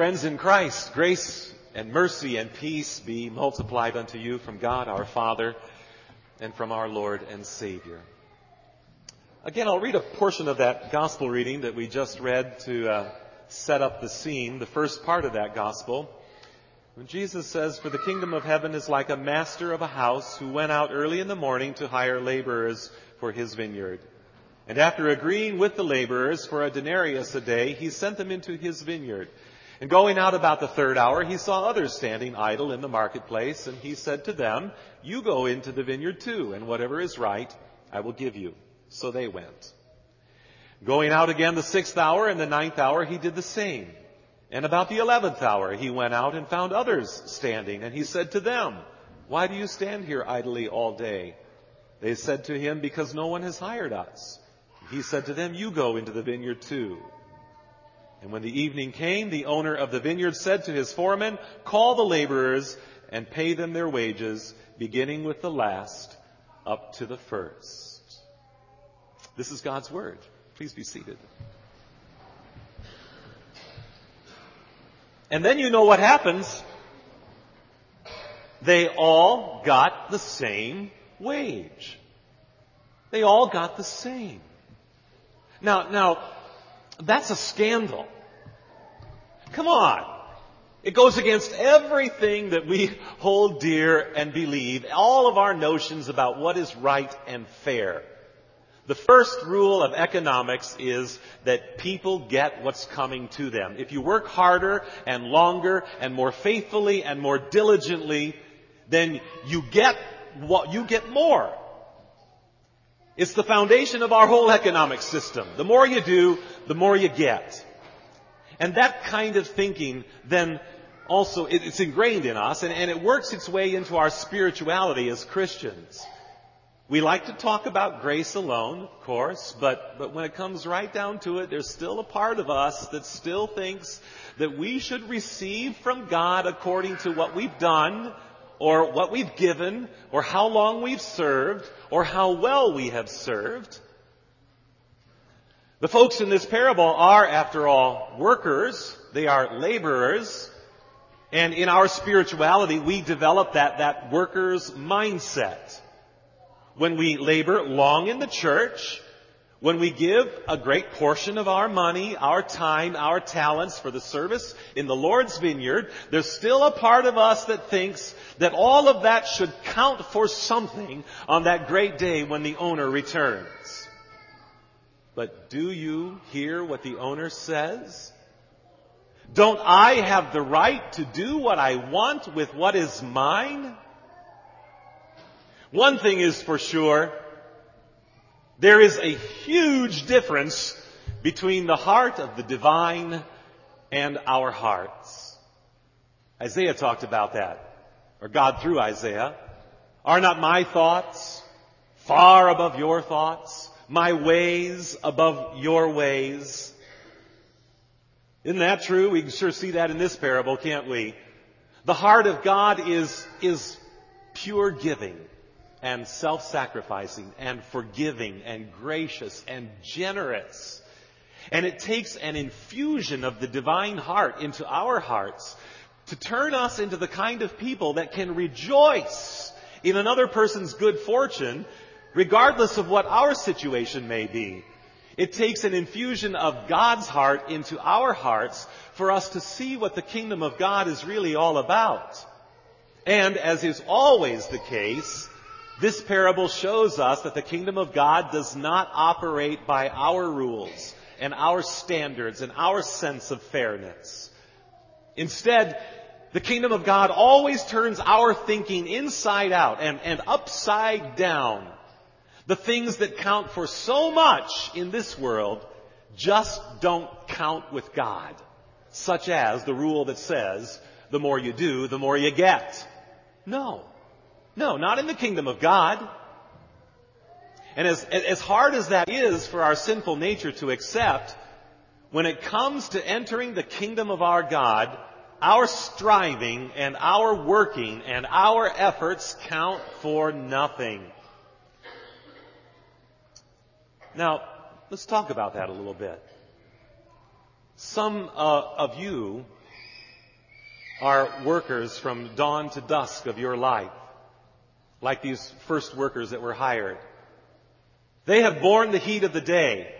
Friends in Christ, grace and mercy and peace be multiplied unto you from God our Father and from our Lord and Savior. Again, I'll read a portion of that gospel reading that we just read to set up the scene, the first part of that gospel. When Jesus says, "For the kingdom of heaven is like a master of a house who went out early in the morning to hire laborers for his vineyard. And after agreeing with the laborers for a denarius a day, he sent them into his vineyard. And going out about the third hour, he saw others standing idle in the marketplace, and he said to them, 'You go into the vineyard too, and whatever is right, I will give you.' So they went. Going out again the 6th hour and the 9th hour, he did the same. And about the 11th hour, he went out and found others standing, and he said to them, 'Why do you stand here idly all day?' They said to him, 'Because no one has hired us.' He said to them, 'You go into the vineyard too.' And when the evening came, the owner of the vineyard said to his foreman, 'Call the laborers and pay them their wages, beginning with the last up to the first.'" This is God's word. Please be seated. And then you know what happens. They all got the same wage. They all got the same. Now, that's a scandal. Come on. It goes against everything that we hold dear and believe, all of our notions about what is right and fair. The first rule of economics is that people get what's coming to them. If you work harder and longer and more faithfully and more diligently, then you get more. It's the foundation of our whole economic system. The more you do, the more you get. And that kind of thinking then also, it's ingrained in us, and it works its way into our spirituality as Christians. We like to talk about grace alone, of course, but when it comes right down to it, there's still a part of us that still thinks that we should receive from God according to what we've done, or what we've given, or how long we've served, or how well we have served. The folks in this parable are, after all, workers. They are laborers. And in our spirituality, we develop that worker's mindset. When we labor long in the church, when we give a great portion of our money, our time, our talents for the service in the Lord's vineyard, there's still a part of us that thinks that all of that should count for something on that great day when the owner returns. But do you hear what the owner says? Don't I have the right to do what I want with what is mine? One thing is for sure, there is a huge difference between the heart of the divine and our hearts. Isaiah talked about that, or God through Isaiah. "Are not my thoughts far above your thoughts? My ways above your ways?" Isn't that true? We can sure see that in this parable, can't we? The heart of God is pure giving and self-sacrificing and forgiving and gracious and generous. And it takes an infusion of the divine heart into our hearts to turn us into the kind of people that can rejoice in another person's good fortune, regardless of what our situation may be. It takes an infusion of God's heart into our hearts for us to see what the kingdom of God is really all about. And as is always the case, this parable shows us that the kingdom of God does not operate by our rules and our standards and our sense of fairness. Instead, the kingdom of God always turns our thinking inside out and upside down. The things that count for so much in this world just don't count with God. Such as the rule that says, the more you do, the more you get. No, not in the kingdom of God. And as hard as that is for our sinful nature to accept, when it comes to entering the kingdom of our God, our striving and our working and our efforts count for nothing. Now, let's talk about that a little bit. Some of you are workers from dawn to dusk of your life, like these first workers that were hired. They have borne the heat of the day.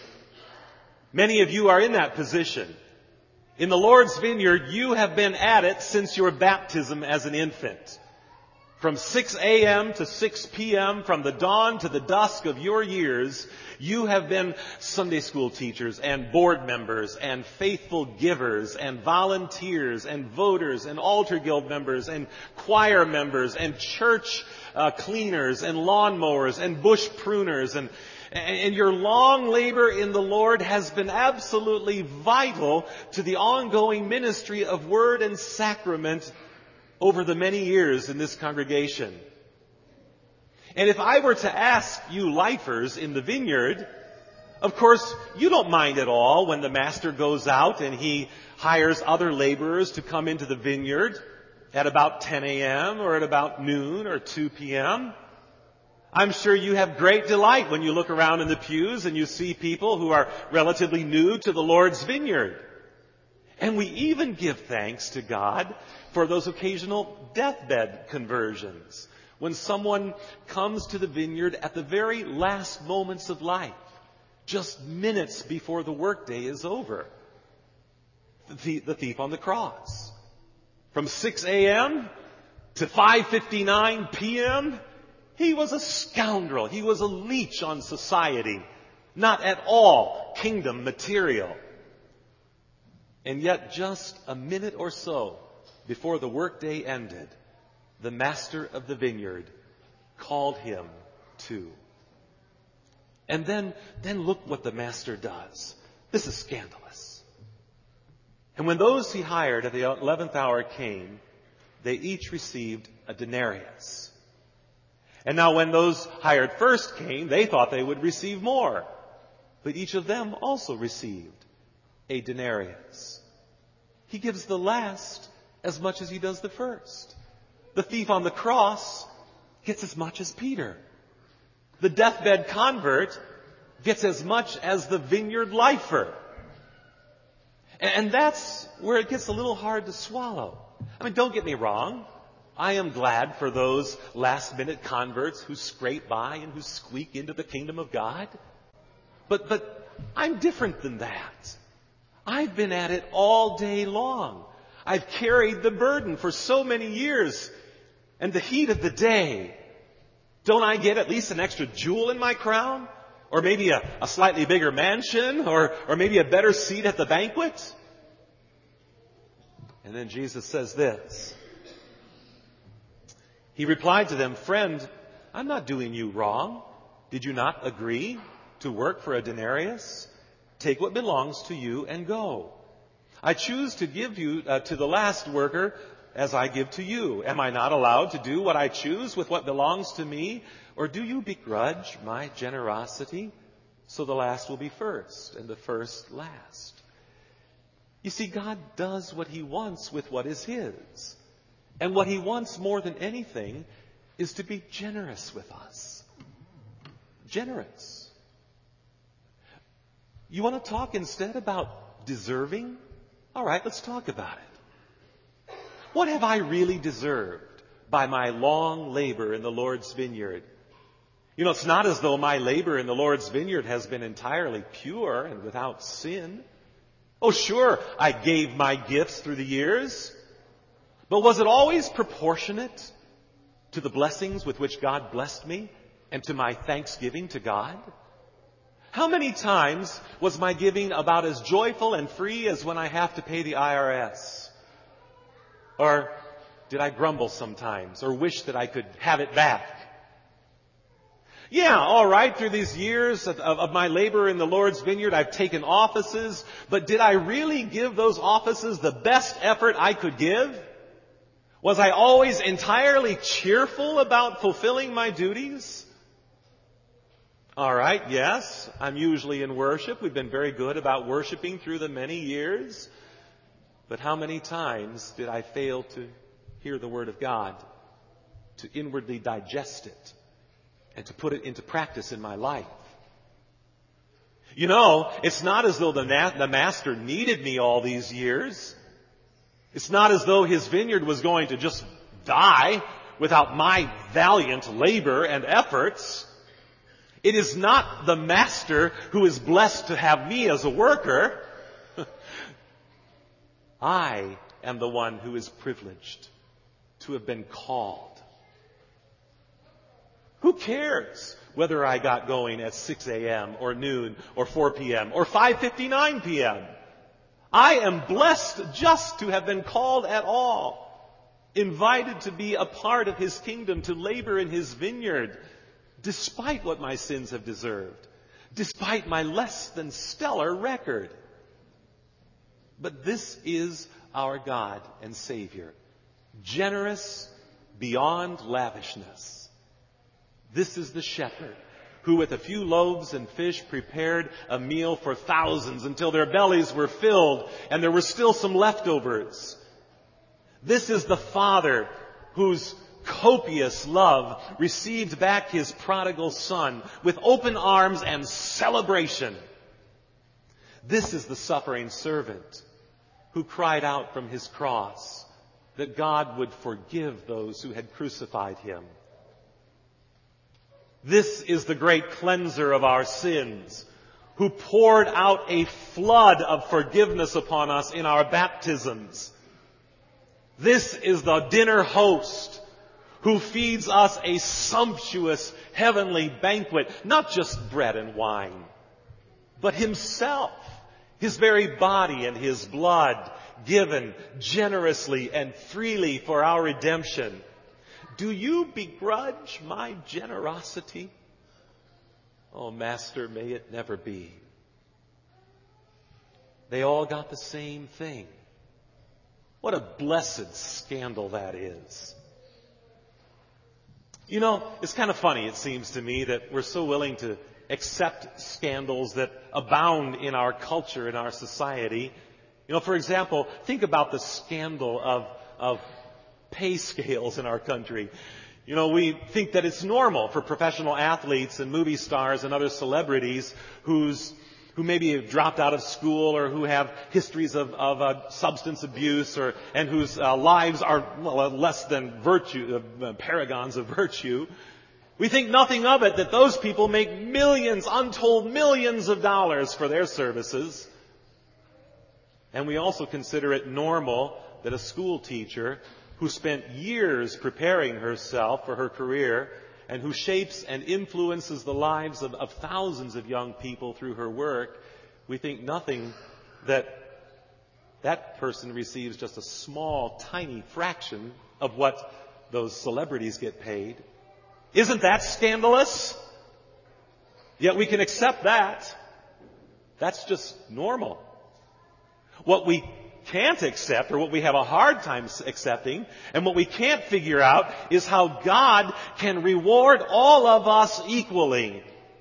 Many of you are in that position. In the Lord's vineyard, you have been at it since your baptism as an infant. From 6 a.m. to 6 p.m., from the dawn to the dusk of your years, you have been Sunday school teachers and board members and faithful givers and volunteers and voters and altar guild members and choir members and church cleaners and lawnmowers and bush pruners. And your long labor in the Lord has been absolutely vital to the ongoing ministry of word and sacrament over the many years in this congregation. And if I were to ask you lifers in the vineyard, of course, you don't mind at all when the master goes out and he hires other laborers to come into the vineyard at about 10 a.m. or at about noon or 2 p.m. I'm sure you have great delight when you look around in the pews and you see people who are relatively new to the Lord's vineyard. And we even give thanks to God for those occasional deathbed conversions, when someone comes to the vineyard at the very last moments of life, just minutes before the workday is over. The thief on the cross. From 6 a.m. to 5:59 p.m., he was a scoundrel. He was a leech on society, not at all kingdom material. And yet just a minute or so before the workday ended, the master of the vineyard called him to. And then look what the master does. This is scandalous. And when those he hired at the 11th hour came, they each received a denarius. And now when those hired first came, they thought they would receive more. But each of them also received a denarius. He gives the last as much as he does the first. The thief on the cross gets as much as Peter. The deathbed convert gets as much as the vineyard lifer. And that's where it gets a little hard to swallow. I mean, don't get me wrong. I am glad for those last-minute converts who scrape by and who squeak into the kingdom of God. But I'm different than that. I've been at it all day long. I've carried the burden for so many years. And the heat of the day, don't I get at least an extra jewel in my crown? Or maybe a slightly bigger mansion? Or maybe a better seat at the banquet? And then Jesus says this. He replied to them, "Friend, I'm not doing you wrong. Did you not agree to work for a denarius? Take what belongs to you and go. I choose to give you to the last worker as I give to you. Am I not allowed to do what I choose with what belongs to me? Or do you begrudge my generosity? So the last will be first and the first last." You see, God does what he wants with what is his. And what he wants more than anything is to be generous with us. Generous. You want to talk instead about deserving? All right, let's talk about it. What have I really deserved by my long labor in the Lord's vineyard? You know, it's not as though my labor in the Lord's vineyard has been entirely pure and without sin. Oh, sure, I gave my gifts through the years. But was it always proportionate to the blessings with which God blessed me and to my thanksgiving to God? How many times was my giving about as joyful and free as when I have to pay the IRS? Or did I grumble sometimes or wish that I could have it back? Yeah, all right, through these years of my labor in the Lord's vineyard, I've taken offices, but did I really give those offices the best effort I could give? Was I always entirely cheerful about fulfilling my duties? All right, yes, I'm usually in worship. We've been very good about worshiping through the many years. But how many times did I fail to hear the Word of God, to inwardly digest it, and to put it into practice in my life? You know, it's not as though the Master needed me all these years. It's not as though his vineyard was going to just die without my valiant labor and efforts. It is not the master who is blessed to have me as a worker. I am the one who is privileged to have been called. Who cares whether I got going at 6 a.m. or noon or 4 p.m. or 5:59 p.m.? I am blessed just to have been called at all, invited to be a part of his kingdom, to labor in his vineyard, despite what my sins have deserved, despite my less than stellar record. But this is our God and Savior, generous beyond lavishness. This is the shepherd who with a few loaves and fish prepared a meal for thousands until their bellies were filled and there were still some leftovers. This is the Father whose copious love received back his prodigal son with open arms and celebration. This is the suffering servant who cried out from his cross that God would forgive those who had crucified him. This is the great cleanser of our sins, who poured out a flood of forgiveness upon us in our baptisms. This is the dinner host who feeds us a sumptuous heavenly banquet, not just bread and wine, but himself, his very body and his blood, given generously and freely for our redemption. Do you begrudge my generosity? Oh, Master, may it never be. They all got the same thing. What a blessed scandal that is. You know, it's kind of funny, it seems to me, that we're so willing to accept scandals that abound in our culture, in our society. You know, for example, think about the scandal of pay scales in our country. You know, we think that it's normal for professional athletes and movie stars and other celebrities who maybe have dropped out of school or who have histories of substance abuse and whose lives are less than virtue, paragons of virtue. We think nothing of it, that those people make millions, untold millions of dollars for their services. And we also consider it normal that a school teacher who spent years preparing herself for her career and who shapes and influences the lives of thousands of young people through her work, we think nothing that that person receives just a small, tiny fraction of what those celebrities get paid. Isn't that scandalous? Yet we can accept that. That's just normal. What we can't accept, or what we have a hard time accepting, and what we can't figure out, is how God can reward all of us equally.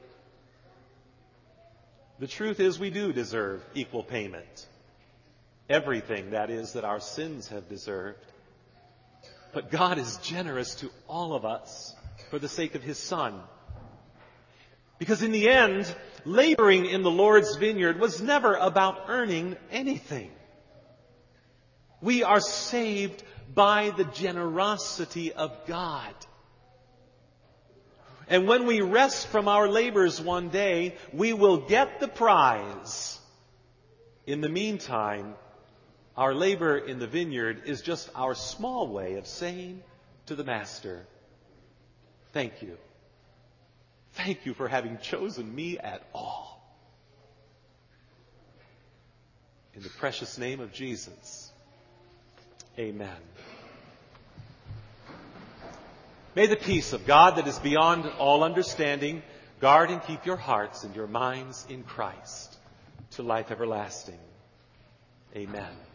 The truth is, we do deserve equal payment. Everything, that is, that our sins have deserved. But God is generous to all of us for the sake of His Son. Because in the end, laboring in the Lord's vineyard was never about earning anything. We are saved by the generosity of God. And when we rest from our labors one day, we will get the prize. In the meantime, our labor in the vineyard is just our small way of saying to the Master, thank you. Thank you for having chosen me at all. In the precious name of Jesus. Amen. May the peace of God that is beyond all understanding guard and keep your hearts and your minds in Christ to life everlasting. Amen.